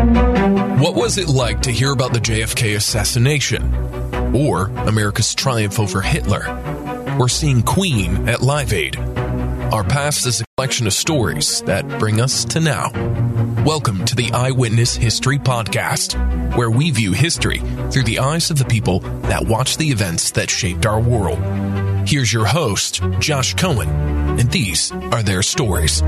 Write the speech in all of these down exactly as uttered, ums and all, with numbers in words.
What was it like to hear about the J F K assassination? Or America's triumph over Hitler? Or seeing Queen at Live Aid? Our past is a collection of stories that bring us to now. Welcome to the Eyewitness History Podcast, where we view history through the eyes of the people that watch the events that shaped our world. Here's your host, Josh Cohen, and these are their stories.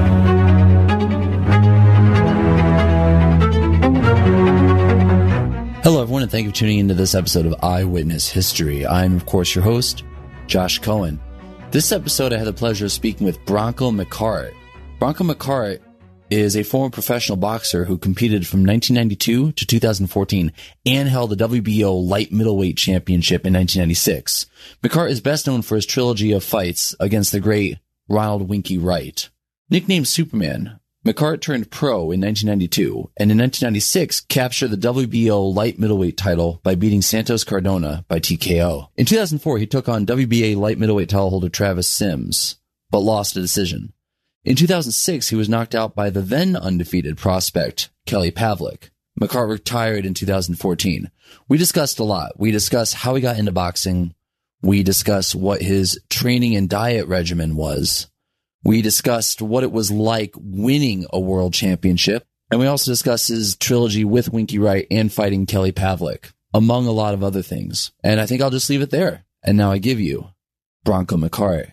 Hello, everyone, and thank you for tuning into this episode of Eyewitness History. I'm, of course, your host, Josh Cohen. This episode, I had the pleasure of speaking with Bronco McCart. Bronco McCart is a former professional boxer who competed from nineteen ninety-two to two thousand fourteen and held the W B O light middleweight championship in nineteen ninety-six. McCart is best known for his trilogy of fights against the great Ronald Winky Wright. Nicknamed Superman, McCart turned pro in nineteen ninety-two, and in nineteen ninety-six captured the W B O light middleweight title by beating Santos Cardona by T K O. In two thousand four, he took on W B A light middleweight title holder Travis Sims, but lost a decision. In two thousand six, he was knocked out by the then undefeated prospect, Kelly Pavlik. McCart retired in two thousand fourteen. We discussed a lot. We discussed how he got into boxing. We discussed what his training and diet regimen was. We discussed what it was like winning a world championship. And we also discussed his trilogy with Winky Wright and fighting Kelly Pavlik, among a lot of other things. And I think I'll just leave it there. And now I give you Bronco McCart.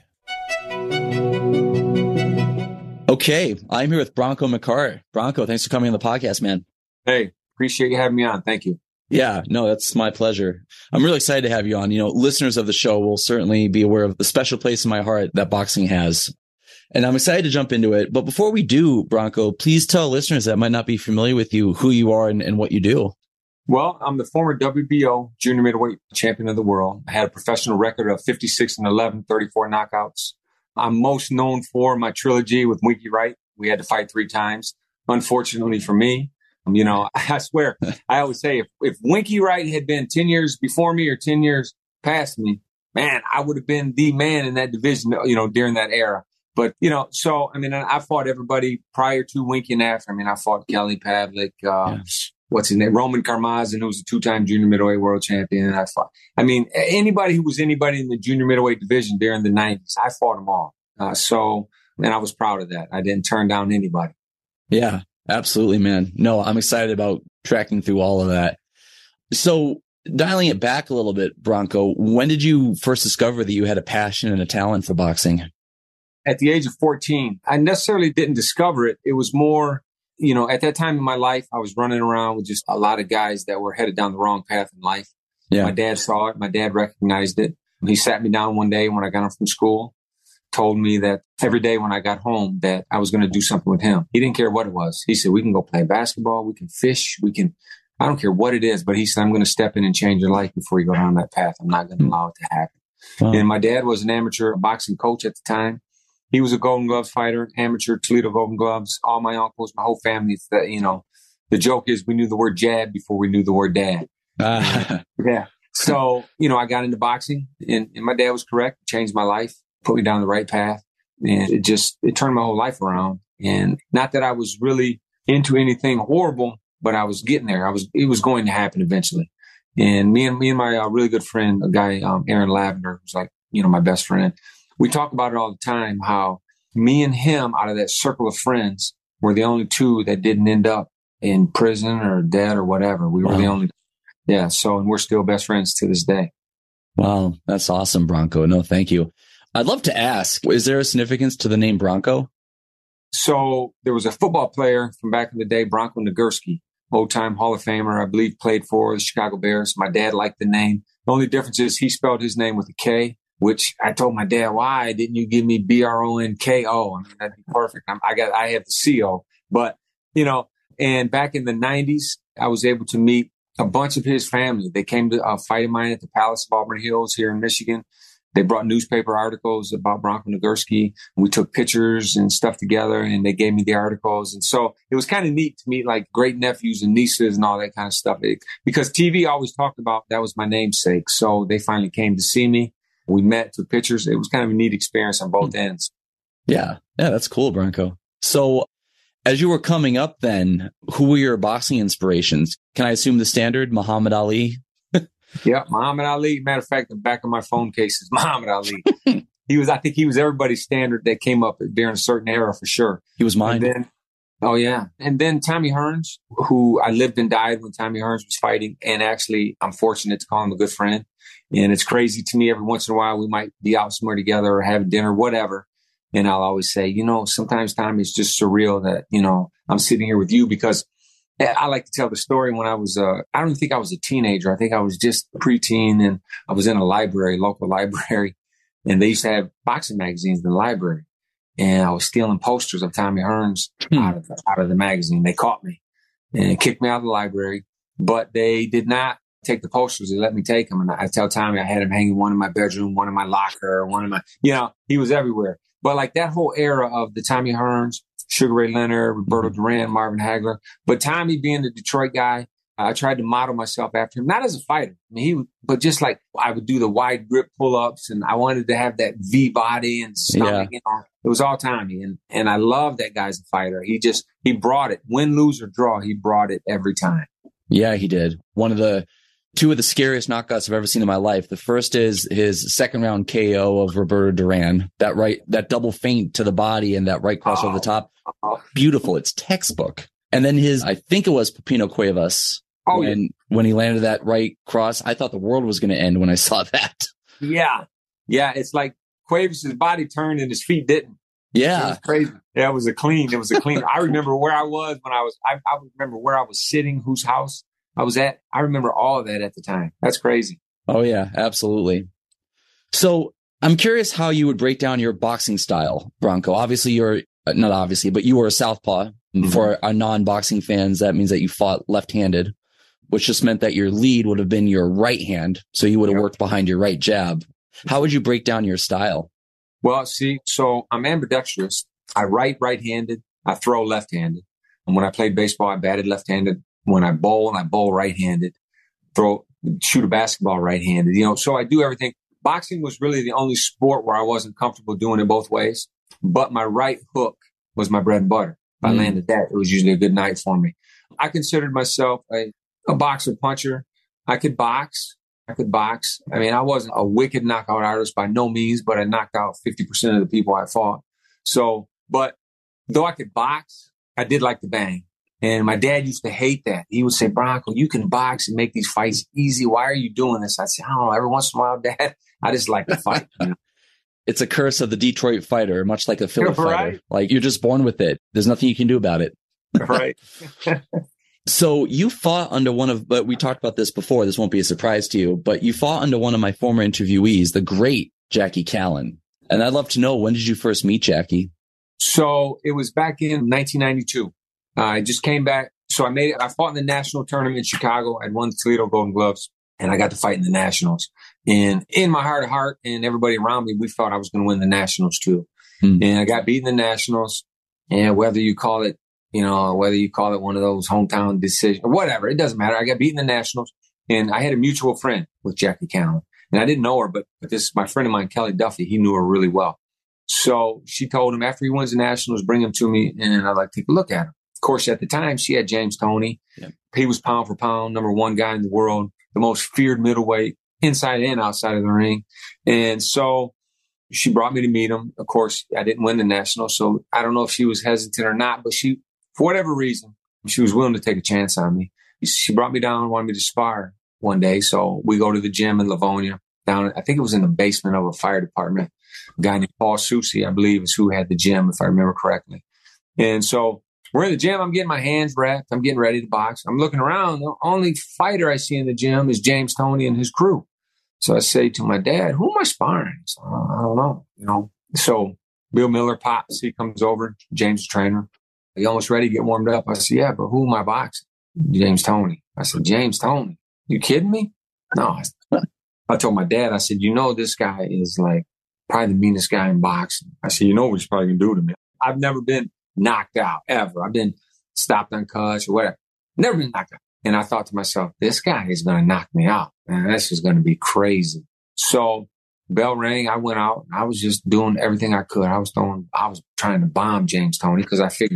Okay, I'm here with Bronco McCart. Bronco, thanks for coming on the podcast, man. Hey, appreciate you having me on. Thank you. Yeah, no, that's my pleasure. I'm really excited to have you on. You know, listeners of the show will certainly be aware of the special place in my heart that boxing has. And I'm excited to jump into it. But before we do, Bronco, please tell listeners that might not be familiar with you who you are and, and what you do. Well, I'm the former W B O junior middleweight champion of the world. I had a professional record of fifty-six and eleven, thirty-four knockouts. I'm most known for my trilogy with Winky Wright. We had to fight three times. Unfortunately for me, you know, I swear, I always say if, if Winky Wright had been ten years before me or ten years past me, man, I would have been the man in that division, you know, during that era. But, you know, so, I mean, I fought everybody prior to Winky and after. I mean, I fought Kelly Pavlik, uh, yeah. what's his name? Roman Karmazin, who was a two-time junior middleweight world champion. I fought, I mean, anybody who was anybody in the junior middleweight division during the nineties, I fought them all. Uh, so, and I was proud of that. I didn't turn down anybody. Yeah, absolutely, man. No, I'm excited about tracking through all of that. So, dialing it back a little bit, Bronco, when did you first discover that you had a passion and a talent for boxing? At the age of fourteen, I necessarily didn't discover it. It was more, you know, at that time in my life, I was running around with just a lot of guys that were headed down the wrong path in life. Yeah. My dad saw it. My dad recognized it. He sat me down one day when I got home from school, told me that every day when I got home that I was going to do something with him. He didn't care what it was. He said, we can go play basketball. We can fish. We can, I don't care what it is, but he said, I'm going to step in and change your life before you go down that path. I'm not going to allow it to happen. Wow. And my dad was an amateur boxing coach at the time. He was a Golden Gloves fighter, amateur Toledo Golden Gloves. All my uncles, my whole family, it's the, you know, the joke is we knew the word jab before we knew the word dad. Uh. Yeah. So, you know, I got into boxing and, and my dad was correct. Changed my life, put me down the right path. And it just, it turned my whole life around. And not that I was really into anything horrible, but I was getting there. I was, it was going to happen eventually. And me and me and my uh, really good friend, a guy, um, Aaron Lavender, who's like, you know, my best friend. We talk about it all the time, how me and him out of that circle of friends were the only two that didn't end up in prison or dead or whatever. We were wow. the only. Yeah. So, and we're still best friends to this day. Wow. That's awesome, Bronco. No, thank you. I'd love to ask, is there a significance to the name Bronco? So there was a football player from back in the day, Bronco Nagurski, old time Hall of Famer, I believe played for the Chicago Bears. My dad liked the name. The only difference is he spelled his name with a K. Which I told my dad, why didn't you give me B R O N K O? I mean, that'd be perfect. I'm, I got, I have the C O, but you know, and back in the nineties, I was able to meet a bunch of his family. They came to a fight of mine at the Palace of Auburn Hills here in Michigan. They brought newspaper articles about Bronco Nagurski. We took pictures and stuff together and they gave me the articles. And so it was kind of neat to meet like great nephews and nieces and all that kind of stuff. It, because T V always talked about that was my namesake. So they finally came to see me. We met, took pictures. It was kind of a neat experience on both ends. Yeah. Yeah, that's cool, Bronco. So as you were coming up then, who were your boxing inspirations? Can I assume the standard, Muhammad Ali? Yeah, Muhammad Ali. Matter of fact, the back of my phone case is Muhammad Ali. He was, I think he was everybody's standard that came up during a certain era for sure. He was mine. And then, oh, yeah. And then Tommy Hearns, who I lived and died when Tommy Hearns was fighting. And actually, I'm fortunate to call him a good friend. And it's crazy to me every once in a while, we might be out somewhere together or have dinner, whatever. And I'll always say, you know, sometimes, Tommy, it's just surreal that, you know, I'm sitting here with you because I like to tell the story when I was, uh, I don't think I was a teenager. I think I was just preteen and I was in a library, local library, and they used to have boxing magazines in the library. And I was stealing posters of Tommy Hearns hmm. out of the, out of the magazine. They caught me and kicked me out of the library, but they did not take the posters. They let me take them. And I tell Tommy I had him hanging one in my bedroom, one in my locker, one in my, you know, he was everywhere. But like that whole era of the Tommy Hearns, Sugar Ray Leonard, Roberto Duran, Marvin Hagler. But Tommy being the Detroit guy, I tried to model myself after him, not as a fighter, I mean, he, but just like I would do the wide grip pull-ups and I wanted to have that V body and stomach. Yeah. You know, it was all Tommy. And, and I love that guy as a fighter. He just, he brought it. Win, lose, or draw, he brought it every time. Yeah, he did. One of the, two of the scariest knockouts I've ever seen in my life. The first is his second round K O of Roberto Duran. That right, that double feint to the body and that right cross oh. over the top. Beautiful. It's textbook. And then his, I think it was Pepino Cuevas. Oh, when, yeah. when he landed that right cross, I thought the world was going to end when I saw that. Yeah. Yeah. It's like Cuevas' body turned and his feet didn't. Yeah. It was crazy. Yeah. It was a clean. It was a clean. I remember where I was when I was, I, I remember where I was sitting, whose house I was at. I remember all of that at the time. That's crazy. Oh, yeah, absolutely. So I'm curious how you would break down your boxing style, Bronco. Obviously, you're not obviously, but you were a southpaw. Mm-hmm. For our non-boxing fans, that means that you fought left-handed, which just meant that your lead would have been your right hand. So you would have yep. worked behind your right jab. How would you break down your style? Well, see, so I'm ambidextrous. I write right-handed. I throw left-handed. And when I played baseball, I batted left-handed. When I bowl, I bowl right-handed, throw, shoot a basketball right-handed, you know, so I do everything. Boxing was really the only sport where I wasn't comfortable doing it both ways, but my right hook was my bread and butter. If I mm. landed that, it was usually a good night for me. I considered myself a, a boxer puncher. I could box. I could box. I mean, I wasn't a wicked knockout artist by no means, but I knocked out fifty percent of the people I fought. So, but though I could box, I did like to bang. And my dad used to hate that. He would say, Bronco, you can box and make these fights easy. Why are you doing this? I'd say, I don't know. Every once in a while, Dad, I just like to fight. You know? It's a curse of the Detroit fighter, much like a Philly right. fighter. Like you're just born with it. There's nothing you can do about it. Right. So you fought under one of, but we talked about this before. This won't be a surprise to you, but you fought under one of my former interviewees, the great Jackie Callan. And I'd love to know, when did you first meet Jackie? So it was back in nineteen ninety-two. Uh, I just came back. So I made it. I fought in the national tournament in Chicago. I'd won the Toledo Golden Gloves and I got to fight in the nationals. And in my heart of heart and everybody around me, we thought I was going to win the nationals too. Hmm. And I got beaten in the nationals. And whether you call it, you know, whether you call it one of those hometown decisions or whatever, it doesn't matter. I got beaten in the nationals and I had a mutual friend with Jackie Callan. And I didn't know her, but, but this, my friend of mine, Kelly Duffy, he knew her really well. So she told him after he wins the nationals, bring him to me and I'd like to take a look at him. Of course, at the time, she had James Toney. Yeah. He was pound for pound, number one guy in the world, the most feared middleweight, inside and outside of the ring. And so she brought me to meet him. Of course, I didn't win the national, so I don't know if she was hesitant or not, but she, for whatever reason, she was willing to take a chance on me. She brought me down and wanted me to spar one day. So we go to the gym in Livonia, down, I think it was in the basement of a fire department. A guy named Paul Soucy, I believe, is who had the gym, if I remember correctly. And so we're in the gym. I'm getting my hands wrapped. I'm getting ready to box. I'm looking around. The only fighter I see in the gym is James Toney and his crew. So I say to my dad, who am I sparring? So, I don't know. You know. So Bill Miller pops. He comes over. James' trainer. Are you almost ready to get warmed up? I said, yeah, but who am I boxing? James Toney. I said, James Toney. You kidding me? No. I told my dad, I said, you know, this guy is like probably the meanest guy in boxing. I said, you know what he's probably going to do to me? I've never been knocked out ever. I've been stopped on cuts or whatever. Never been knocked out. And I thought to myself, this guy is going to knock me out. Man, this is going to be crazy. So bell rang. I went out. I was just doing everything I could. I was throwing, I was trying to bomb James Toney because I figured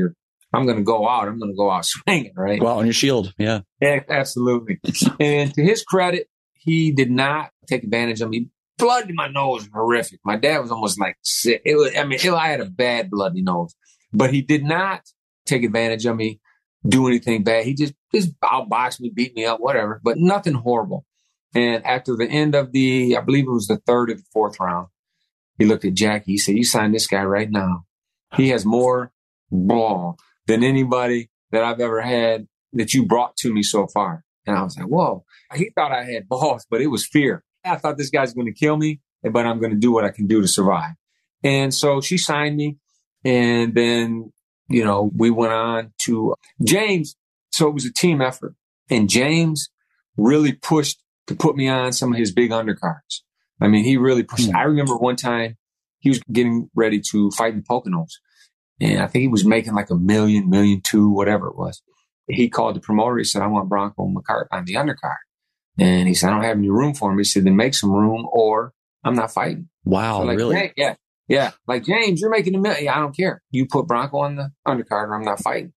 I'm going to go out. I'm going to go out swinging, right? Go out on your shield. Yeah. Yeah, absolutely. And to his credit, he did not take advantage of me. Blood in my nose was horrific. My dad was almost like sick. It was, I mean, it, I had a bad bloody nose, but he did not take advantage of me, do anything bad. He just, just outboxed me, beat me up, whatever, but nothing horrible. And after the end of the, I believe it was the third or the fourth round, he looked at Jackie. He said, you sign this guy right now. He has more ball than anybody that I've ever had that you brought to me so far. And I was like, whoa. He thought I had balls, but it was fear. I thought this guy's going to kill me, but I'm going to do what I can do to survive. And so she signed me. And then, you know, we went on to James. So it was a team effort. And James really pushed to put me on some of his big undercards. I mean, he really pushed. Mm-hmm. I remember one time he was getting ready to fight in Poconos. And I think he was making like a million, million two, whatever it was. He called the promoter. He said, I want Bronco McCart on the undercard. And he said, I don't have any room for him. He said, then make some room or I'm not fighting. Wow, so like, really? Hey, yeah. Yeah. Like, James, you're making a million. I don't care. You put Bronco on the undercard or I'm not fighting.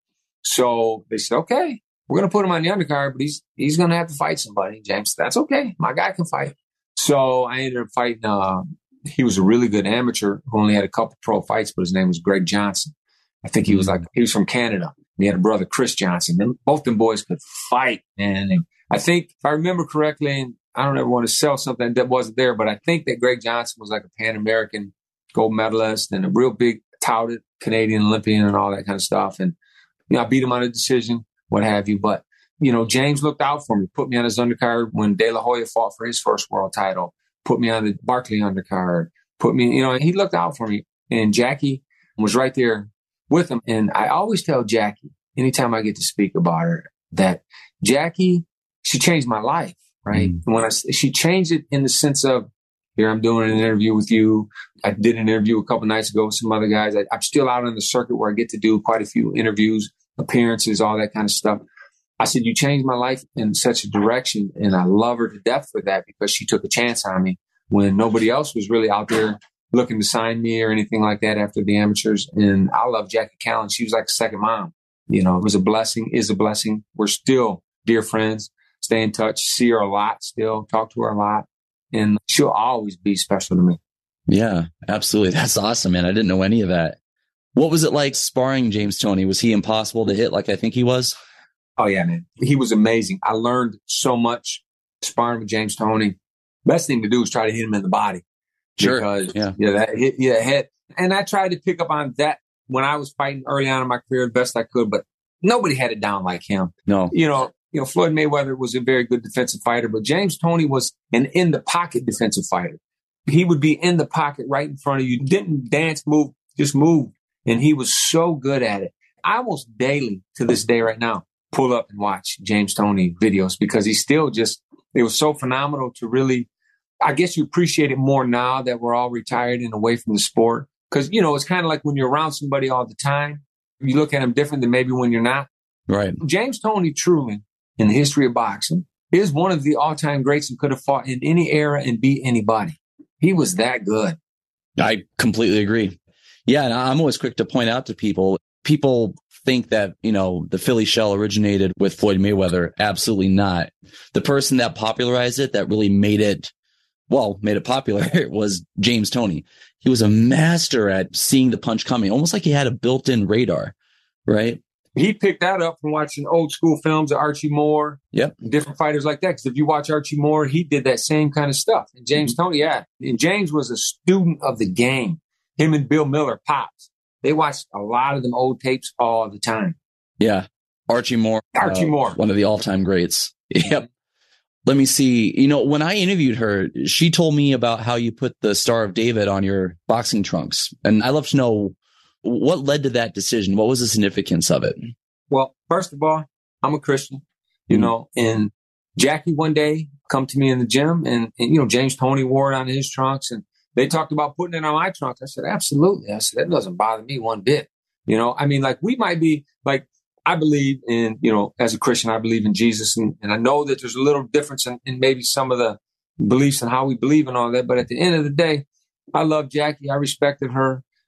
So they said, okay, we're going to put him on the undercard, but he's he's going to have to fight somebody. James said, that's okay. My guy can fight. So I ended up fighting. Uh, he was a really good amateur who only had a couple pro fights, but his name was Greg Johnson. I think he was like, he was from Canada. He had a brother, Chris Johnson. And both them boys could fight. And I think, if I remember correctly, and I don't ever want to sell something that wasn't there, but I think that Greg Johnson was like a Pan-American gold medalist and a real big touted Canadian Olympian and all that kind of stuff. And, you know, I beat him on a decision, what have you. But, you know, James looked out for me, put me on his undercard when De La Hoya fought for his first world title, put me on the Barkley undercard, put me, you know, he looked out for me. And Jackie was right there with him. And I always tell Jackie, anytime I get to speak about her, that Jackie, she changed my life, right? Mm. When I, she changed it in the sense of, here I'm doing an interview with you. I did an interview a couple nights ago with some other guys. I, I'm still out on the circuit where I get to do quite a few interviews, appearances, all that kind of stuff. I said, you changed my life in such a direction. And I love her to death for that because she took a chance on me when nobody else was really out there looking to sign me or anything like that after the amateurs. And I love Jackie Callan. She was like a second mom. You know, it was a blessing, is a blessing. We're still dear friends, stay in touch, see her a lot still, talk to her a lot. And she'll always be special to me. Yeah, absolutely. That's awesome, man. I didn't know any of that. What was it like sparring James Toney? Was he impossible to hit like I think he was? Oh, yeah, man. He was amazing. I learned so much sparring with James Toney. Best thing to do is try to hit him in the body. Sure. Because, yeah. yeah, that hit, yeah, hit. And I tried to pick up on that when I was fighting early on in my career the best I could, but nobody had it down like him. No. You know, you know, Floyd Mayweather was a very good defensive fighter, but James Toney was an in the pocket defensive fighter. He would be in the pocket right in front of you. Didn't dance, move, just move. And he was so good at it. I almost daily to this day right now pull up and watch James Toney videos because he's still just, it was so phenomenal to really, I guess you appreciate it more now that we're all retired and away from the sport. Because, you know, it's kind of like when you're around somebody all the time, you look at them different than maybe when you're not. Right. James Toney truly, in the history of boxing, is one of the all-time greats and could have fought in any era and beat anybody. He was that good. I completely agree. Yeah, and I'm always quick to point out to people, people think that, you know, the Philly shell originated with Floyd Mayweather. Absolutely not. The person that popularized it, that really made it, well, made it popular was James Toney. He was a master at seeing the punch coming, almost like he had a built-in radar, right? He picked that up from watching old school films of Archie Moore, yep, and different fighters like that. Because if you watch Archie Moore, he did that same kind of stuff. And James mm-hmm. Toney, yeah. And James was a student of the game. Him and Bill Miller, pops. They watched a lot of them old tapes all the time. Yeah. Archie Moore. Archie uh, Moore. One of the all-time greats. Yep. Let me see. You know, when I interviewed her, she told me about how you put the Star of David on your boxing trunks. And I'd love to know what led to that decision. What was the significance of it? Well, first of all, I'm a Christian, you mm-hmm. know, and Jackie one day come to me in the gym and, and, you know, James Toney wore it on his trunks and they talked about putting it on my trunks. I said, absolutely. I said, that doesn't bother me one bit. You know, I mean, like we might be like, I believe in, you know, as a Christian, I believe in Jesus. And, and I know that there's a little difference in, in maybe some of the beliefs and how we believe and all that. But at the end of the day, I love Jackie. I respected her.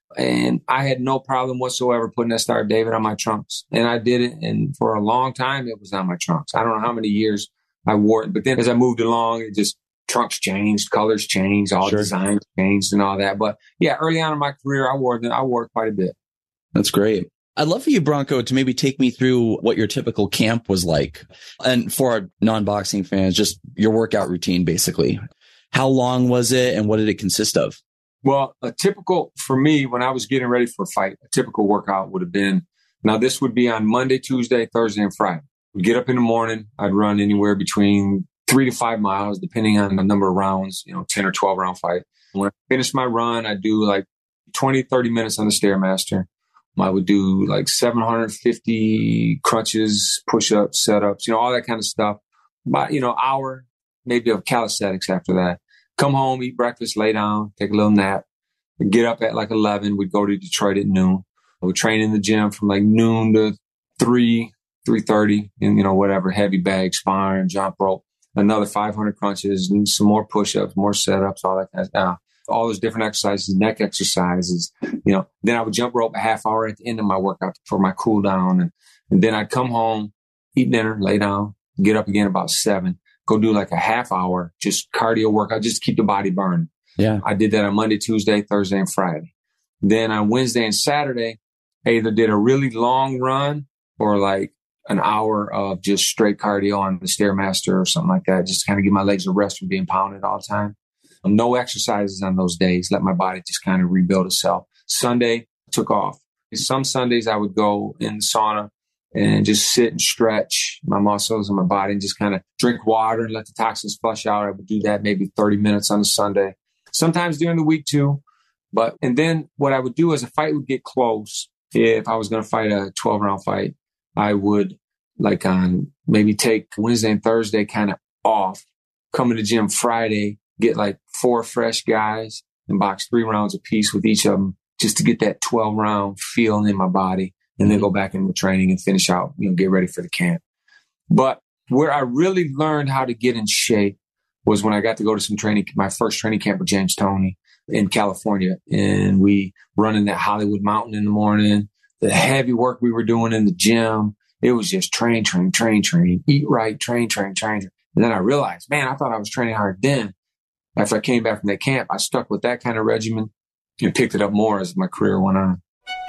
And I had no problem whatsoever putting that Star of David on my trunks. And I did it. And for a long time, it was on my trunks. I don't know how many years I wore it. But then as I moved along, it just trunks changed, colors changed, all sure. designs changed and all that. But yeah, early on in my career, I wore it. I wore it quite a bit. That's great. I'd love for you, Bronco, to maybe take me through what your typical camp was like. And for our non-boxing fans, just your workout routine, basically. How long was it and what did it consist of? Well, a typical, for me, when I was getting ready for a fight, a typical workout would have been, now this would be on Monday, Tuesday, Thursday, and Friday. We'd get up in the morning. I'd run anywhere between three to five miles, depending on the number of rounds, you know, ten or twelve round fight. When I finished my run, I'd do like twenty, thirty minutes on the Stairmaster. I would do like seven hundred fifty crunches, push-ups, set-ups, you know, all that kind of stuff. About, you know, hour, maybe of calisthenics after that. Come home, eat breakfast, lay down, take a little nap. We'd get up at like eleven. We'd go to Detroit at noon. I would train in the gym from like noon to three, three thirty, and, you know, whatever, heavy bag, sparring, jump rope, another five hundred crunches, and some more push-ups, more set-ups, all that kind of stuff. All those different exercises, neck exercises, you know. Then I would jump rope a half hour at the end of my workout for my cool down. And, and then I'd come home, eat dinner, lay down, get up again about seven, go do like a half hour, just cardio workout, just to keep the body burning. Yeah. I did that on Monday, Tuesday, Thursday, and Friday. Then on Wednesday and Saturday, I either did a really long run or like an hour of just straight cardio on the Stairmaster or something like that, just to kind of give my legs a rest from being pounded all the time. No exercises on those days. Let my body just kind of rebuild itself. Sunday took off. Some Sundays I would go in the sauna and just sit and stretch my muscles and my body and just kind of drink water and let the toxins flush out. I would do that maybe thirty minutes on a Sunday. Sometimes during the week too. But, and then what I would do as a fight would get close. If I was going to fight a twelve round fight, I would like on maybe take Wednesday and Thursday kind of off, come to the gym Friday, get like four fresh guys and box three rounds apiece with each of them just to get that twelve round feeling in my body and then go back into training and finish out, you know, get ready for the camp. But where I really learned how to get in shape was when I got to go to some training, my first training camp with James Toney in California. And we run in that Hollywood Mountain in the morning, the heavy work we were doing in the gym. It was just train, train, train, train, eat right, train, train, train. And then I realized, man, I thought I was training hard then. After I came back from that camp, I stuck with that kind of regimen and picked it up more as my career went on.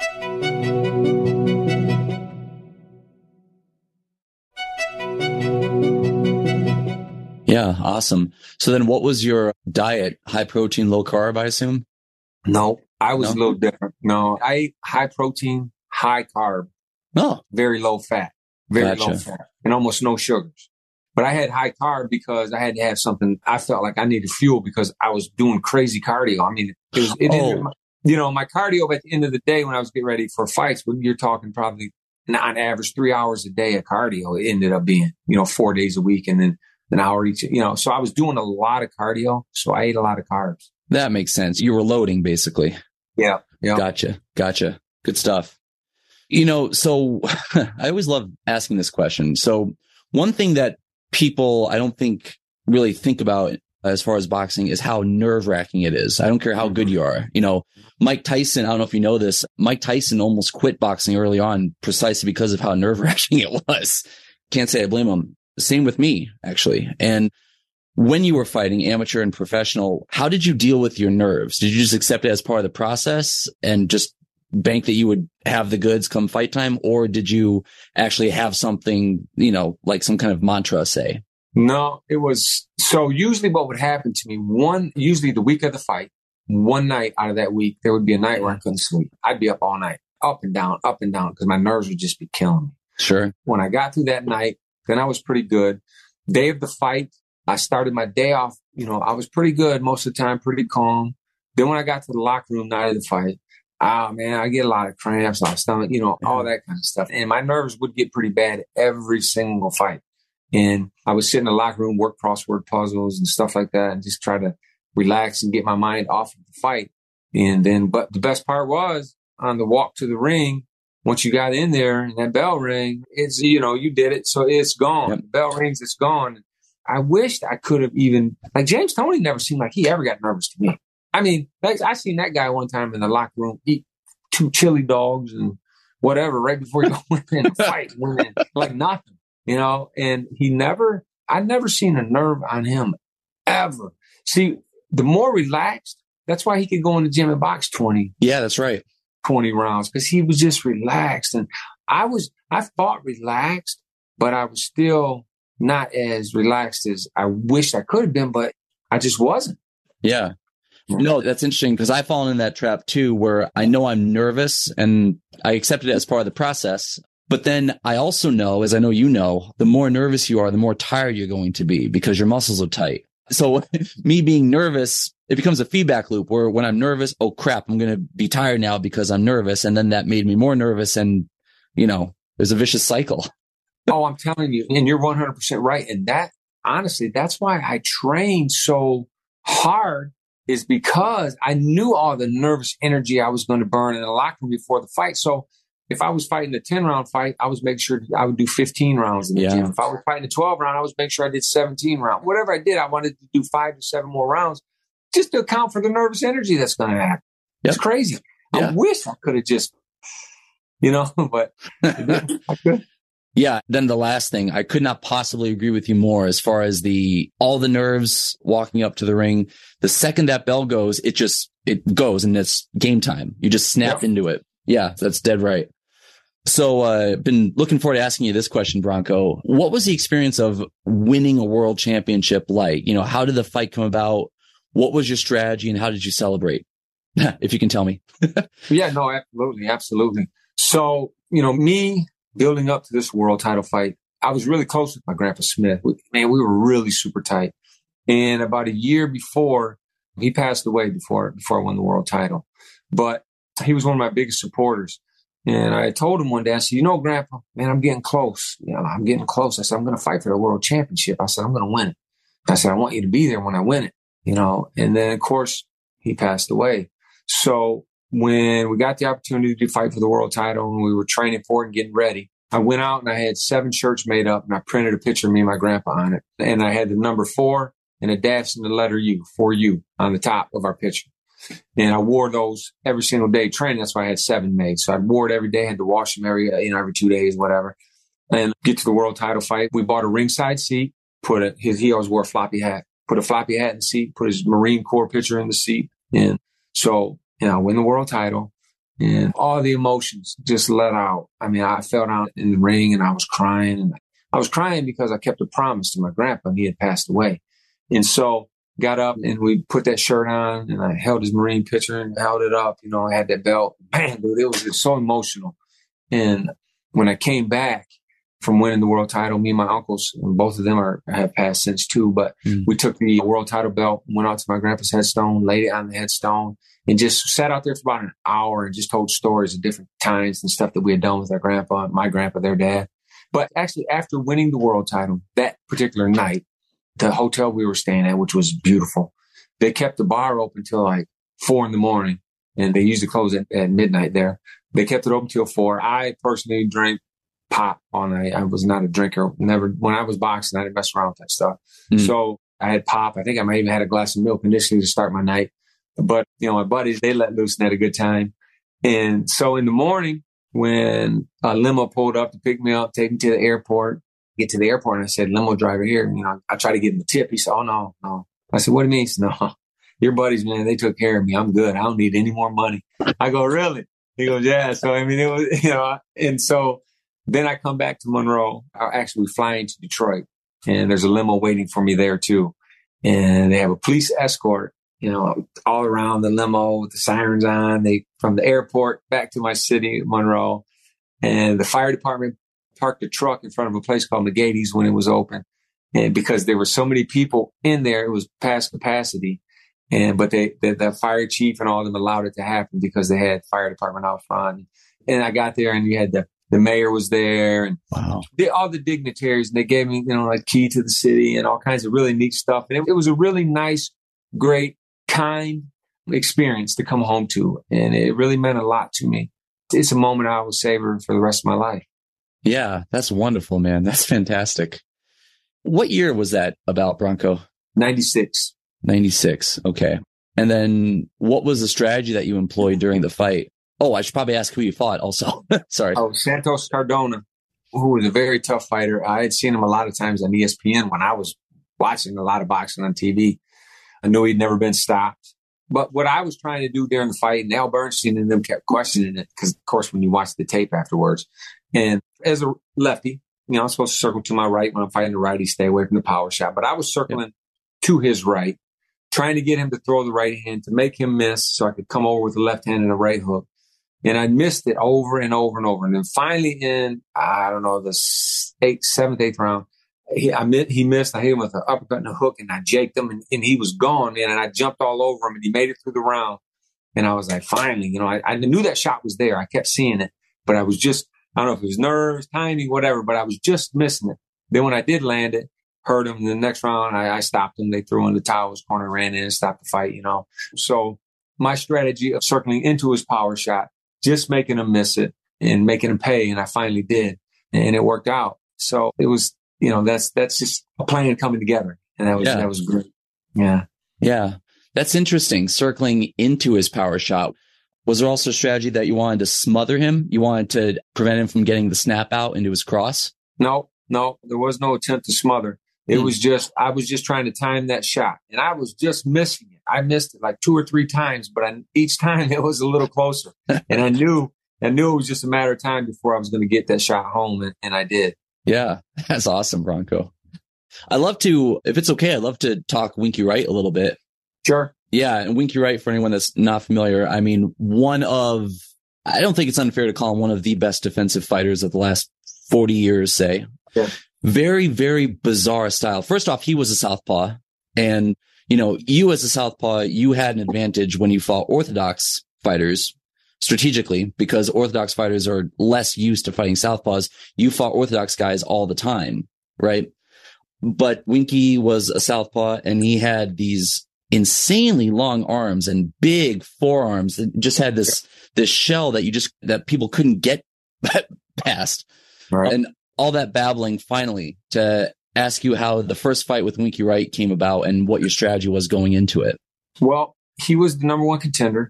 Yeah, awesome. So then what was your diet? High protein, low carb, I assume? No, I was no? a little different. No, I ate high protein, high carb, oh. very low fat, very Gotcha. low fat, and almost no sugars. But I had high carb because I had to have something. I felt like I needed fuel because I was doing crazy cardio. I mean, it was, it oh. ended, you know, my cardio at the end of the day when I was getting ready for fights, when you're talking probably on average three hours a day of cardio, it ended up being, you know, four days a week and then an hour each, you know, so I was doing a lot of cardio. So I ate a lot of carbs. That makes sense. You were loading basically. Yeah. Yeah. Gotcha. Gotcha. Good stuff. You know, so I always love asking this question. So one thing that people, I don't think really think about as far as boxing is how nerve wracking it is. I don't care how good you are. You know, Mike Tyson, I don't know if you know this, Mike Tyson almost quit boxing early on precisely because of how nerve wracking it was. Can't say I blame him. Same with me, actually. And when you were fighting amateur and professional, how did you deal with your nerves? Did you just accept it as part of the process and just bank that you would have the goods come fight time? Or did you actually have something, you know, like some kind of mantra, say? No, it was, so usually what would happen to me, one, usually the week of the fight, one night out of that week, there would be a night where I couldn't sleep. I'd be up all night, up and down, up and down, because my nerves would just be killing me. Sure. When I got through that night, then I was pretty good. Day of the fight, I started my day off, you know, I was pretty good most of the time, pretty calm. Then when I got to the locker room night of the fight, oh man, I get a lot of cramps, my stomach, you know, all that kind of stuff. And my nerves would get pretty bad every single fight. And I would sit in the locker room, work crossword puzzles and stuff like that and just try to relax and get my mind off of the fight. And then, but the best part was on the walk to the ring, once you got in there and that bell rang, it's, you know, you did it. So it's gone. Yep. The bell rings, it's gone. I wished I could have even, like James Toney never seemed like he ever got nervous to me. I mean, I seen that guy one time in the locker room eat two chili dogs and whatever right before he went in a fight, went in like nothing, you know. And he never, I never seen a nerve on him ever. See, the more relaxed, that's why he could go in the gym and box twenty. Yeah, that's right. twenty rounds because he was just relaxed. And I was, I fought relaxed, but I was still not as relaxed as I wished I could have been, but I just wasn't. Yeah. No, that's interesting because I've fallen in that trap too, where I know I'm nervous and I accept it as part of the process. But then I also know, as I know you know, the more nervous you are, the more tired you're going to be because your muscles are tight. So me being nervous, it becomes a feedback loop where when I'm nervous, oh crap, I'm going to be tired now because I'm nervous. And then that made me more nervous. And, you know, there's a vicious cycle. Oh, I'm telling you. And you're one hundred percent right. And that, honestly, that's why I trained so hard, is because I knew all the nervous energy I was going to burn in the locker room before the fight. So if I was fighting a ten round fight, I was making sure I would do fifteen rounds in the yeah. gym. If I was fighting a twelve round, I was making sure I did seventeen rounds. Whatever I did, I wanted to do five to seven more rounds just to account for the nervous energy that's going to happen. Yep. It's crazy. Yeah. I wish I could have just, you know, but I could. Yeah. Then the last thing, I could not possibly agree with you more as far as the, all the nerves walking up to the ring. The second that bell goes, it just, it goes and it's game time. You just snap yep. into it. Yeah, that's dead right. So, uh, been looking forward to asking you this question, Bronco. What was the experience of winning a world championship like? You know, how did the fight come about? What was your strategy and how did you celebrate? If you can tell me. Yeah, no, absolutely. Absolutely. So, you know, me building up to this world title fight, I was really close with my grandpa Smith. We, man, we were really super tight. And about a year before, he passed away before, before I won the world title. But he was one of my biggest supporters. And I told him one day, I said, you know, Grandpa, man, I'm getting close. You know, I'm getting close. I said, I'm going to fight for the world championship. I said, I'm going to win it. I said, I want you to be there when I win it, you know. And then, of course, he passed away. So when we got the opportunity to fight for the world title and we were training for it and getting ready, I went out and I had seven shirts made up and I printed a picture of me and my grandpa on it. And I had the number four and a dash and the letter U, for you, on the top of our picture. And I wore those every single day training. That's why I had seven made. So I wore it every day, had to wash them every, you know, every two days, whatever. And get to the world title fight. We bought a ringside seat, put a, his, he always wore a floppy hat, put a floppy hat in the seat, put his Marine Corps picture in the seat. And so, you know, I win the world title and all the emotions just let out. I mean, I fell down in the ring and I was crying, and I was crying because I kept a promise to my grandpa. He had passed away. And so got up and we put that shirt on and I held his Marine picture and held it up. You know, I had that belt. Man, dude, it was just so emotional. And when I came back from winning the world title, me and my uncles, and both of them are have passed since too, but mm. we took the world title belt, went out to my grandpa's headstone, laid it on the headstone, and just sat out there for about an hour and just told stories of different times and stuff that we had done with our grandpa, my grandpa, their dad. But actually, after winning the world title, that particular night, the hotel we were staying at, which was beautiful, they kept the bar open till like four in the morning, and they usually close at, at midnight there. They kept it open till four. I personally drank pop all night. I was not a drinker. Never, when I was boxing, I didn't mess around with that stuff. Mm. So I had pop. I think I might even had a glass of milk initially to start my night. But, you know, my buddies, they let loose and had a good time. And so in the morning, when a limo pulled up to pick me up, take me to the airport, get to the airport, and I said, limo driver here, you know, I tried to give him a tip. He said, oh, no, no. I said, what do you mean? He said, no, your buddies, man, they took care of me. I'm good. I don't need any more money. I go, really? He goes, yeah. So, I mean, it was, you know, and so then I come back to Monroe. I actually fly into Detroit, and there's a limo waiting for me there too. And they have a police escort, you know, all around the limo with the sirens on. They, from the airport back to my city, Monroe, and the fire department parked a truck in front of a place called McGady's when it was open. And because there were so many people in there, it was past capacity. And, but they, the, the fire chief and all of them allowed it to happen because they had fire department out front. And I got there and you had the, the mayor was there and wow. they, all the dignitaries, and they gave me, you know, like key to the city and all kinds of really neat stuff. And it, it was a really nice, great, kind experience to come home to. And it really meant a lot to me. It's a moment I will savor for the rest of my life. Yeah, that's wonderful, man. That's fantastic. What year was that about, Bronco? ninety-six. ninety-six. Okay. And then what was the strategy that you employed during the fight? Oh, I should probably ask who you fought also. Sorry. Oh, Santos Cardona, who was a very tough fighter. I had seen him a lot of times on E S P N when I was watching a lot of boxing on T V. I knew he'd never been stopped. But what I was trying to do during the fight, and Al Bernstein and them kept questioning it, because, of course, when you watch the tape afterwards, and as a lefty, you know, I'm supposed to circle to my right when I'm fighting the righty, stay away from the power shot. But I was circling yep. to his right, trying to get him to throw the right hand, to make him miss so I could come over with the left hand and a right hook. And I missed it over and over and over. And then finally in, I don't know, the eighth, seventh, eighth round, he, I mit, he missed. I hit him with an uppercut and a hook, and I jaked him, and, and he was gone, man. And I jumped all over him, and he made it through the round. And I was like, finally, you know, I, I knew that shot was there. I kept seeing it, but I was just, I don't know if it was nerves, timing, whatever, but I was just missing it. Then when I did land it, hurt him in the next round, I, I stopped him. They threw in the towels, corner, ran in, stopped the fight, you know. So my strategy of circling into his power shot, just making him miss it and making him pay. And I finally did. And it worked out. So it was, you know, that's, that's just a plan coming together. And that was, yeah. that was great. Yeah. Yeah. That's interesting. Circling into his power shot. Was there also a strategy that you wanted to smother him? You wanted to prevent him from getting the snap out into his cross? No, no, there was no attempt to smother. It mm. was just, I was just trying to time that shot, and I was just missing it. I missed it like two or three times, but I, each time it was a little closer. And I knew, I knew it was just a matter of time before I was going to get that shot home. And, and I did. Yeah. That's awesome, Bronco. I'd love to, if it's okay, I'd love to talk Winky Wright a little bit. Sure. Yeah. And Winky Wright, for anyone that's not familiar, I mean, one of, I don't think it's unfair to call him one of the best defensive fighters of the last forty years, say. Yeah. Very, very bizarre style. First off, he was a southpaw, and, you know, you as a southpaw, you had an advantage when you fought orthodox fighters strategically, because orthodox fighters are less used to fighting southpaws. You fought orthodox guys all the time, right? But Winky was a southpaw, and he had these insanely long arms and big forearms that just had this, this shell that you just, that people couldn't get past. Right. And all that babbling finally to ask you how the first fight with Winky Wright came about and what your strategy was going into it. Well, he was the number one contender.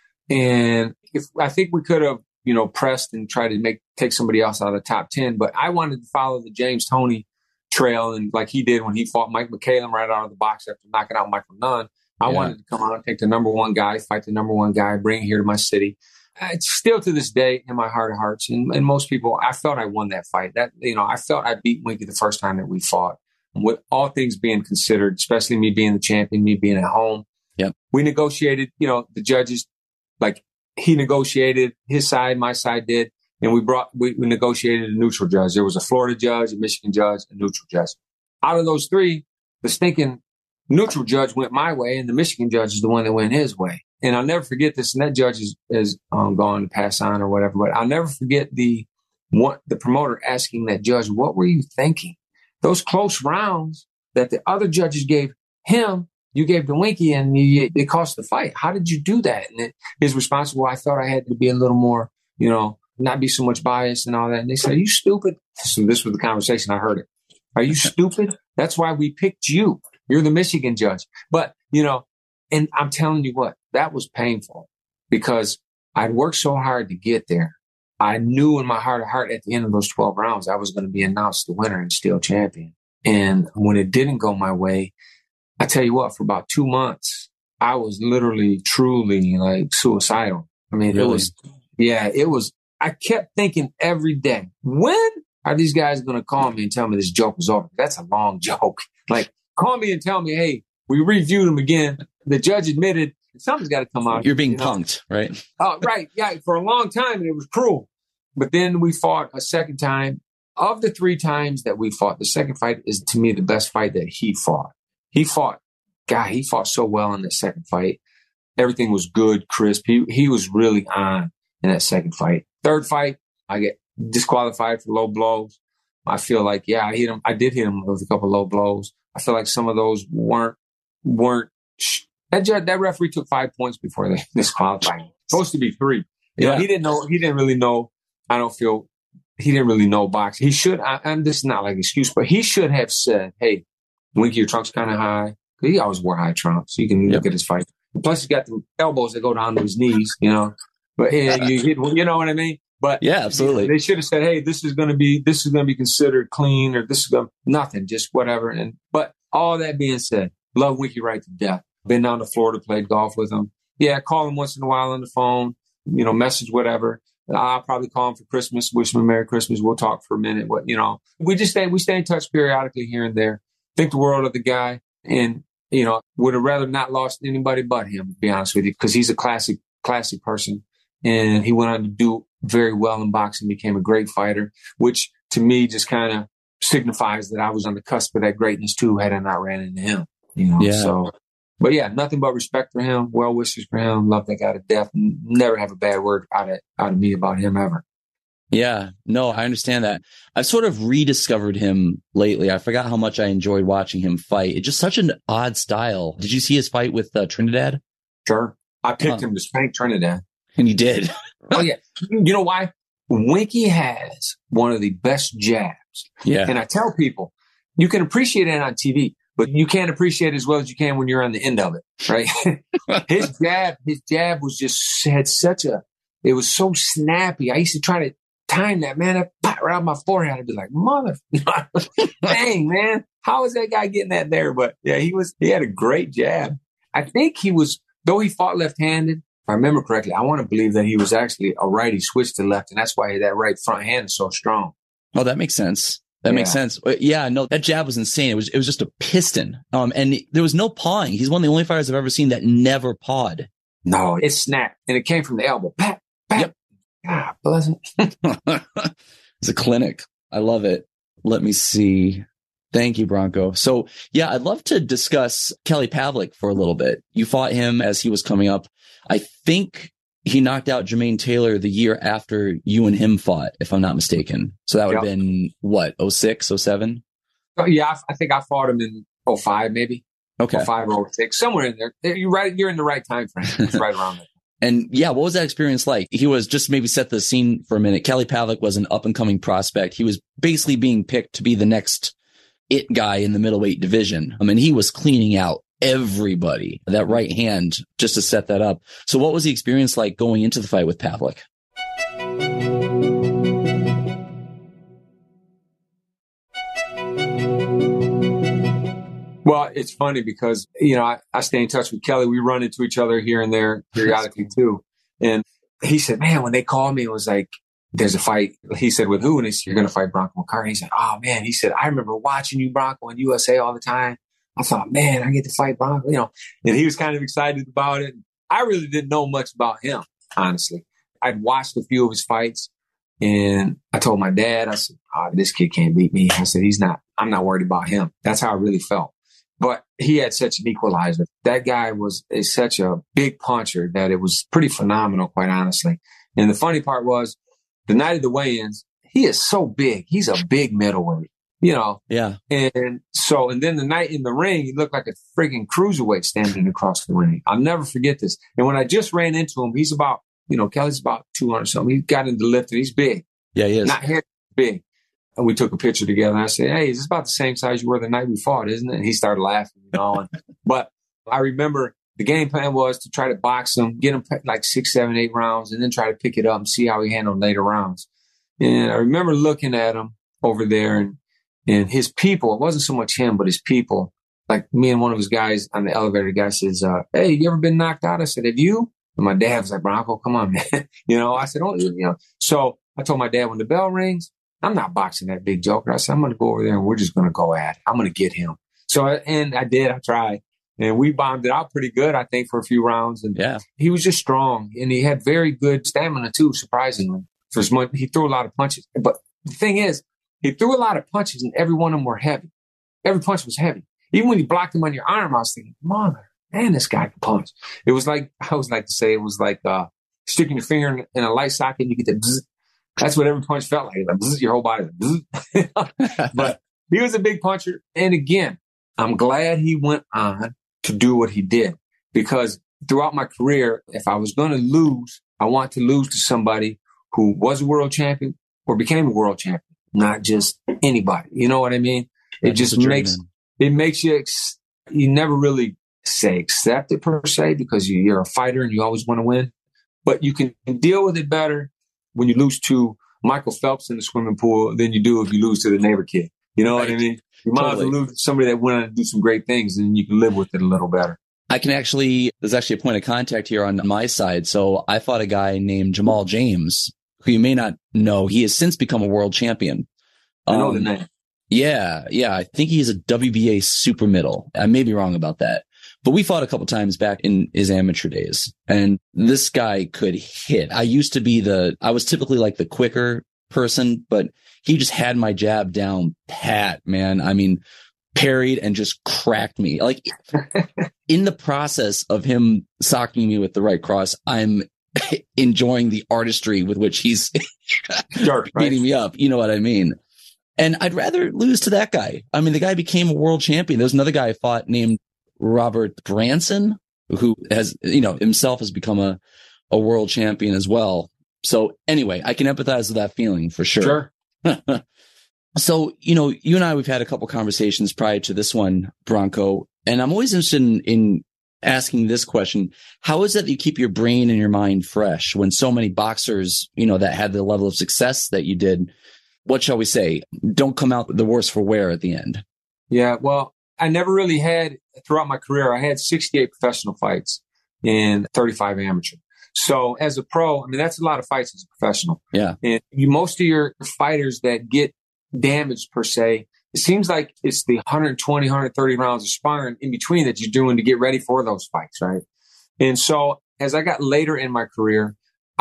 And if I think we could have, you know, pressed and tried to make, take somebody else out of the top ten, but I wanted to follow the James Toney trail. And like he did when he fought Mike McCallum right out of the box after knocking out Michael Nunn, I yeah. wanted to come out and take the number one guy, fight the number one guy, bring him here to my city. It's still to this day in my heart of hearts. And, and most people, I felt I won that fight. That, you know, I felt I beat Winky the first time that we fought. With all things being considered, especially me being the champion, me being at home. Yep. We negotiated, you know, the judges, like he negotiated his side, my side did. And we brought, we, we negotiated a neutral judge. There was a Florida judge, a Michigan judge, a neutral judge. Out of those three, the stinking neutral judge went my way, and the Michigan judge is the one that went his way. And I'll never forget this. And that judge is, is um, gone to pass on or whatever. But I'll never forget the one, the promoter asking that judge, "What were you thinking? Those close rounds that the other judges gave him, you gave to Winky, and you, it cost the fight. How did you do that?" And it, his response was, "Well, I thought I had to be a little more, you know, not be so much biased and all that." And they said, "Are you stupid?" So this was the conversation. I heard it. "Are you stupid? That's why we picked you. You're the Michigan judge." But, you know, and I'm telling you what, that was painful because I'd worked so hard to get there. I knew in my heart of heart at the end of those twelve rounds, I was going to be announced the winner and still champion. And when it didn't go my way, I tell you what, for about two months, I was literally, truly like suicidal. I mean, really? it was, yeah, it was, I kept thinking every day, when are these guys going to call me and tell me this joke was over? That's a long joke. Like, call me and tell me, "Hey, we reviewed them again. The judge admitted something's got to come out." You're being you know? punked, right? Oh, right. Yeah. For a long time, and it was cruel. But then we fought a second time. Of the three times that we fought, the second fight is, to me, the best fight that he fought. He fought, God, he fought so well in the second fight. Everything was good, crisp. He, he was really on in that second fight. Third fight, I get disqualified for low blows. I feel like, yeah, I hit him. I did hit him with a couple low blows. I feel like some of those weren't, weren't, that judge, that referee took five points before they disqualified him. Supposed to be three. You yeah. know, he didn't know, he didn't really know, I don't feel, he didn't really know boxing. He should, I, and this is not like an excuse, but he should have said, "Hey, Winky, your trunk's kind of high." He always wore high trunks. So you can yep. look at his fight. Plus, he's got the elbows that go down to his knees, you know. But and you, you know what I mean? But yeah, absolutely. They should have said, "Hey, this is going to be this is going to be considered clean, or this is going nothing, just whatever." And but all that being said, love Winky right to death. Been down to Florida, played golf with him. Yeah, call him once in a while on the phone. You know, message whatever. I'll probably call him for Christmas, wish him a Merry Christmas. We'll talk for a minute. What you know, we just stay we stay in touch periodically here and there. Think the world of the guy, and you know, would have rather not lost anybody but him. To be honest with you, because he's a classic, classic person. And he went on to do very well in boxing, became a great fighter, which to me just kind of signifies that I was on the cusp of that greatness too, had I not ran into him. You know, yeah. So, but yeah, nothing but respect for him, well wishes for him, love that guy to death. Never have a bad word out of out of me about him ever. Yeah, no, I understand that. I've sort of rediscovered him lately. I forgot how much I enjoyed watching him fight. It's just such an odd style. Did you see his fight with uh, Trinidad? Sure. I picked huh. him to spank Trinidad. And you did. Oh, yeah. You know why? Winky has one of the best jabs. Yeah. And I tell people, you can appreciate it on T V, but you can't appreciate it as well as you can when you're on the end of it, right? his jab, his jab was just, had such a, it was so snappy. I used to try to time that, man. I pop right on my forehead. I'd be like, mother, dang, man. How is that guy getting that there? But yeah, he was, he had a great jab. I think he was, though he fought left-handed, if I remember correctly, I want to believe that he was actually a righty, switched to left, and that's why that right front hand is so strong. Oh, that makes sense. That yeah. makes sense. Yeah, no, that jab was insane. It was it was just a piston. Um, and there was no pawing. He's one of the only fighters I've ever seen that never pawed. No, it snapped, and it came from the elbow. Pat, pat. Yep. God bless him. It's a clinic. I love it. Let me see. Thank you, Bronco. So, yeah, I'd love to discuss Kelly Pavlik for a little bit. You fought him as he was coming up. I think he knocked out Jermaine Taylor the year after you and him fought, if I'm not mistaken. So that would have yep. been, what, oh six, oh seven? Oh, yeah, I, I think I fought him in oh five, maybe. Okay. oh five or oh six, somewhere in there. You're right. You're in the right time frame. It's right around there. And yeah, what was that experience like? He was, just maybe set the scene for a minute. Kelly Pavlik was an up-and-coming prospect. He was basically being picked to be the next it guy in the middleweight division. I mean, he was cleaning out everybody, that right hand, just to set that up. So what was the experience like going into the fight with Pavlik? Well, it's funny because, you know, I, I stay in touch with Kelly. We run into each other here and there periodically too. And he said, man, when they called me, it was like, there's a fight. He said, with who? And he said, you're going to fight Bronco McCartney. He said, oh man, he said, I remember watching you, Bronco, on U S A all the time. I thought, man, I get to fight Bronco, you know, and he was kind of excited about it. I really didn't know much about him, honestly. I'd watched a few of his fights and I told my dad, I said, oh, this kid can't beat me. I said, he's not, I'm not worried about him. That's how I really felt. But he had such an equalizer. That guy was is such a big puncher that it was pretty phenomenal, quite honestly. And the funny part was the night of the weigh-ins, he is so big. He's a big middleweight, you know? Yeah. And so, and then the night in the ring, he looked like a freaking cruiserweight standing across the ring. I'll never forget this. And when I just ran into him, he's about, you know, Kelly's about two hundred something. He got into the lift and he's big. Yeah, he is. Not here, big. And we took a picture together and I said, hey, is this about the same size you were the night we fought, isn't it? And he started laughing, you know. And, but I remember the game plan was to try to box him, get him like six, seven, eight rounds, and then try to pick it up and see how he handled later rounds. And I remember looking at him over there and, and his people, it wasn't so much him, but his people, like me and one of his guys on the elevator, the guy says, uh, hey, you ever been knocked out? I said, have you? And my dad was like, Bronco, come on, man. you know, I said, oh, you know. So I told my dad, when the bell rings, I'm not boxing that big joker. I said, I'm going to go over there and we're just going to go at it. I'm going to get him. So, and I did, I tried. And we bombed it out pretty good, I think, for a few rounds. And yeah. he was just strong. And he had very good stamina, too, surprisingly. For as much, he threw a lot of punches. But the thing is, he threw a lot of punches and every one of them were heavy. Every punch was heavy. Even when you blocked him on your arm, I was thinking, mother, man, this guy can punch. It was like, I always like to say, it was like uh, sticking your finger in, in a light socket and you get the bzz. That's what every punch felt like. Like bzz, your whole body. Bzz. But he was a big puncher. And again, I'm glad he went on to do what he did, because throughout my career, if I was going to lose, I want to lose to somebody who was a world champion or became a world champion, not just anybody. You know what I mean? It just makes, it makes you, you never really say accept it per se, because you, you're a fighter and you always want to win, but you can deal with it better when you lose to Michael Phelps in the swimming pool than you do if you lose to the neighbor kid. You know right. what I mean? You might totally. as well lose to somebody that went on to do some great things, and you can live with it a little better. I can actually, there's actually a point of contact here on my side. So I fought a guy named Jamal James, who you may not know. He has since become a world champion. I know um, the name. Yeah, yeah. I think he's a W B A super middle. I may be wrong about that. But we fought a couple times back in his amateur days. And this guy could hit. I used to be the, I was typically like the quicker person, but he just had my jab down pat, man. I mean, parried and just cracked me. Like in the process of him socking me with the right cross, I'm enjoying the artistry with which he's Dark, right? beating me up. You know what I mean? And I'd rather lose to that guy. I mean, the guy became a world champion. There's another guy I fought named Robert Branson, who has, you know, himself has become a, a world champion as well. So anyway, I can empathize with that feeling for sure. Sure. So, you know, you and I, we've had a couple conversations prior to this one, Bronco, and I'm always interested in, in asking this question. How is it that you keep your brain and your mind fresh when so many boxers, you know, that had the level of success that you did, what shall we say, don't come out the worse for wear at the end? Yeah, well, I never really had, throughout my career, I had sixty-eight professional fights and thirty-five amateur. So as a pro, I mean, that's a lot of fights as a professional. Yeah. And you, most of your fighters that get damaged per se, it seems like it's the one twenty, one thirty rounds of sparring in between that you're doing to get ready for those fights, right? And so as I got later in my career,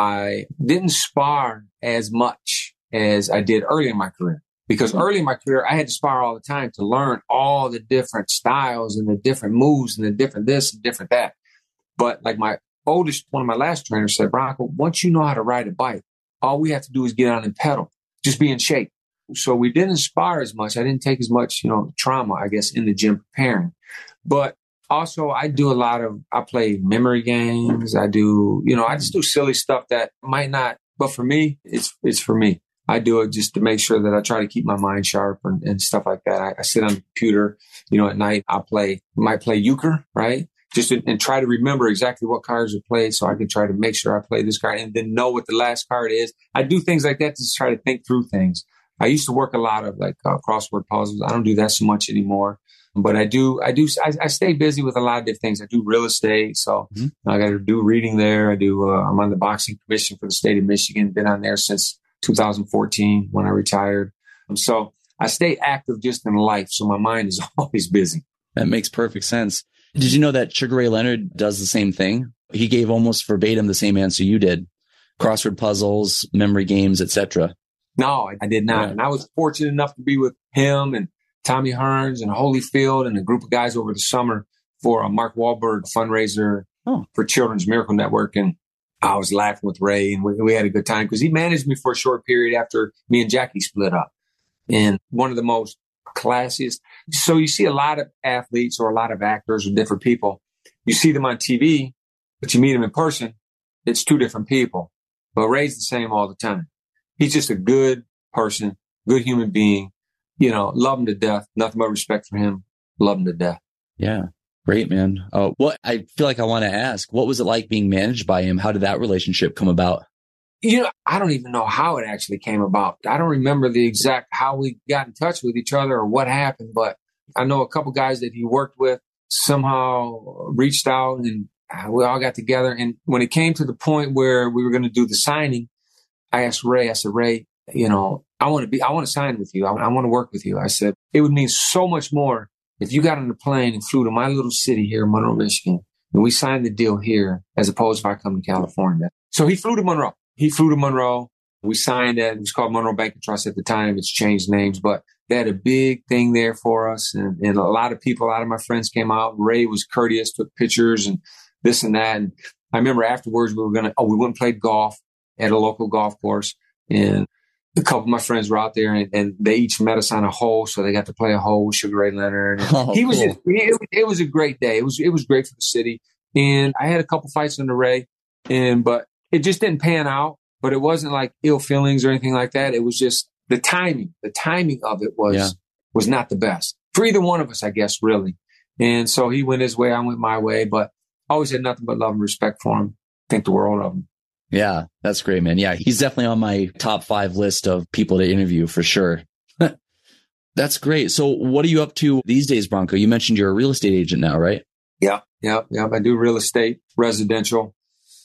I didn't spar as much as I did early in my career. Because early in my career, I had to spar all the time to learn all the different styles and the different moves and the different this and different that. But like my oldest, one of my last trainers said, Bronco, once you know how to ride a bike, all we have to do is get on and pedal, just be in shape. So we didn't spar as much. I didn't take as much, you know, trauma, I guess, in the gym preparing. But also I do a lot of, I play memory games. I do, you know, I just do silly stuff that might not, but for me, it's, it's for me. I do it just to make sure that I try to keep my mind sharp and, and stuff like that. I, I sit on the computer, you know, at night. I play, might play euchre, right? Just to, and try to remember exactly what cards are played so I can try to make sure I play this card and then know what the last card is. I do things like that to just try to think through things. I used to work a lot of like uh, crossword puzzles. I don't do that so much anymore, but I do, I do, I, I stay busy with a lot of different things. I do real estate. So mm-hmm. I got to do reading there. I do, uh, I'm on the boxing commission for the state of Michigan. Been on there since two thousand fourteen when I retired. Um, so I stay active just in life. So my mind is always busy. That makes perfect sense. Did you know that Sugar Ray Leonard does the same thing? He gave almost verbatim the same answer you did. Crossword puzzles, memory games, et cetera. No, I did not. Yeah. And I was fortunate enough to be with him and Tommy Hearns and Holyfield and a group of guys over the summer for a Mark Wahlberg fundraiser oh. for Children's Miracle Network. And I was laughing with Ray and we, we had a good time because he managed me for a short period after me and Jackie split up. And one of the most classiest. So you see a lot of athletes or a lot of actors or different people. You see them on T V, but you meet them in person. It's two different people. But Ray's the same all the time. He's just a good person, good human being, you know, love him to death. Nothing but respect for him. Love him to death. Yeah. Great, man. Oh, what I feel like I want to ask, what was it like being managed by him? How did that relationship come about? You know, I don't even know how it actually came about. I don't remember the exact how we got in touch with each other or what happened, but I know a couple guys that he worked with somehow reached out and we all got together. And when it came to the point where we were going to do the signing, I asked Ray, I said, Ray, you know, I want to be, I want to sign with you. I, I want to work with you. I said, it would mean so much more if you got on a plane and flew to my little city here in Monroe, Michigan, and we signed the deal here as opposed to if I come to California. So he flew to Monroe. He flew to Monroe. We signed it. It was called Monroe Bank and Trust at the time. It's changed names, but they had a big thing there for us. And, and a lot of people, a lot of my friends came out. Ray was courteous, took pictures and this and that. And I remember afterwards we were going to, oh, we went and played golf at a local golf course. And a couple of my friends were out there and, and they each met us on a hole. So they got to play a hole with Sugar Ray Leonard. Oh, he was, cool. just, it, it was a great day. It was, it was great for the city. And I had a couple fights under Ray and, but it just didn't pan out, but it wasn't like ill feelings or anything like that. It was just the timing, the timing of it was, yeah. was not the best for either one of us, I guess, really. And so he went his way, I went my way, but I always had nothing but love and respect for him. Think the world of him. Yeah, that's great, man. Yeah, he's definitely on my top five list of people to interview for sure. That's great. So what are you up to these days, Bronco? You mentioned you're a real estate agent now, right? Yeah, yeah, yeah. I do real estate, residential,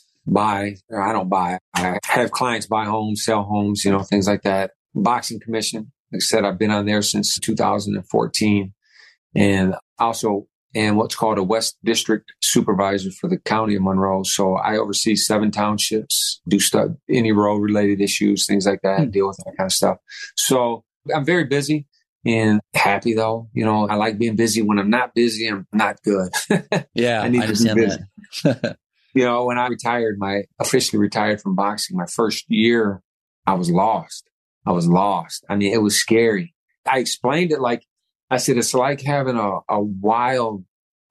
buy. I don't buy. I have clients buy homes, sell homes, you know, things like that. Boxing commission. Like I said, I've been on there since two thousand fourteen. And also am what's called a West District Supervisor for the County of Monroe. So I oversee seven townships, do stuff, any road-related issues, things like that, mm. deal with that kind of stuff. So I'm very busy. And happy though, you know, I like being busy. When I'm not busy, I'm not good. Yeah, I, need I understand to be busy. that. You know, when I retired, my officially retired from boxing, my first year, I was lost. I was lost. I mean, it was scary. I explained it like, I said, it's like having a, a wild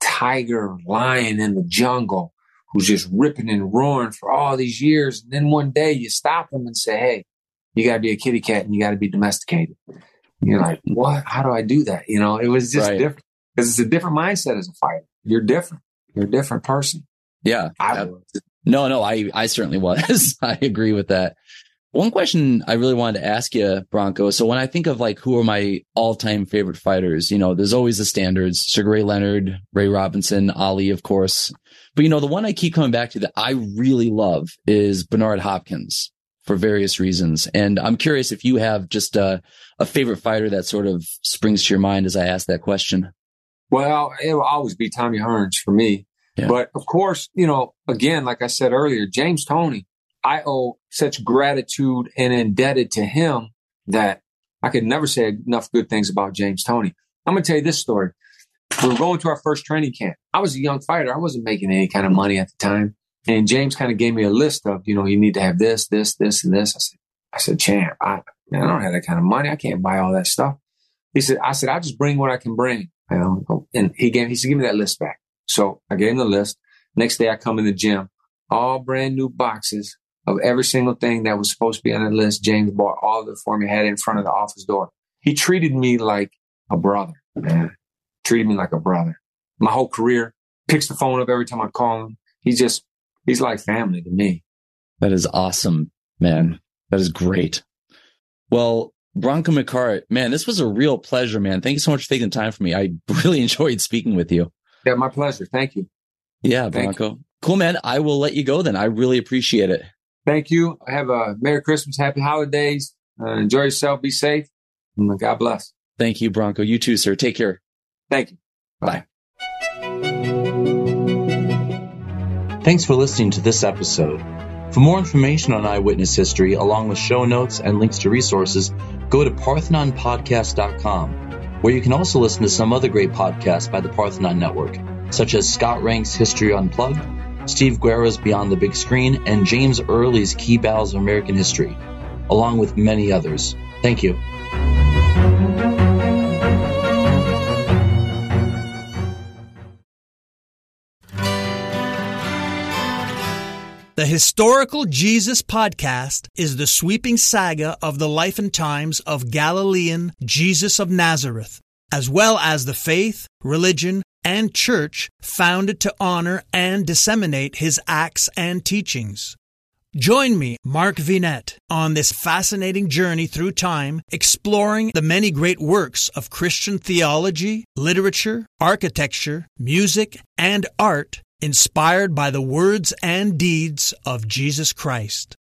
tiger lion in the jungle who's just ripping and roaring for all these years. And then one day you stop him and say, hey, you got to be a kitty cat and you got to be domesticated. You're like, what? How do I do that? You know, it was just right. different because it's a different mindset as a fighter. You're different. You're a different person. Yeah. I was. No, no, I, I certainly was. I agree with that. One question I really wanted to ask you, Bronco. So when I think of like, who are my all-time favorite fighters, you know, there's always the standards, Sugar Ray Leonard, Ray Robinson, Ali, of course. But, you know, the one I keep coming back to that I really love is Bernard Hopkins for various reasons. And I'm curious if you have just a, a favorite fighter that sort of springs to your mind as I ask that question. Well, it will always be Tommy Hearns for me. Yeah. But of course, you know, again, like I said earlier, James Toney, I owe such gratitude and indebted to him that I could never say enough good things about James Toney. I'm going to tell you this story. We were going to our first training camp. I was a young fighter. I wasn't making any kind of money at the time. And James kind of gave me a list of, you know, you need to have this, this, this, and this. I said, I said, champ, I, man, I don't have that kind of money. I can't buy all that stuff. He said, I said, I just bring what I can bring. You know? And he gave, he said, give me that list back. So I gave him the list. Next day I come in the gym, all brand new boxes of every single thing that was supposed to be on the list. James bought all of it for me, had it in front of the office door. He treated me like a brother, man. Treated me like a brother. My whole career, picks the phone up every time I call him. He just, he's like family to me. That is awesome, man. That is great. Well, Bronco McCart, man, this was a real pleasure, man. Thank you so much for taking the time for me. I really enjoyed speaking with you. Yeah, my pleasure. Thank you. Yeah, Bronco. You. Cool, man. I will let you go then. I really appreciate it. Thank you. Have a Merry Christmas, Happy Holidays. Uh, enjoy yourself. Be safe. And God bless. Thank you, Bronco. You too, sir. Take care. Thank you. Bye. Thanks for listening to this episode. For more information on Eyewitness History, along with show notes and links to resources, go to parthenon podcast dot com, where you can also listen to some other great podcasts by the Parthenon Network, such as Scott Rank's History Unplugged, Steve Guerra's Beyond the Big Screen, and James Early's Key Battles of American History, along with many others. Thank you. The Historical Jesus Podcast is the sweeping saga of the life and times of Galilean Jesus of Nazareth, as well as the faith, religion, and church founded to honor and disseminate his acts and teachings. Join me, Mark Vinette, on this fascinating journey through time, exploring the many great works of Christian theology, literature, architecture, music, and art inspired by the words and deeds of Jesus Christ.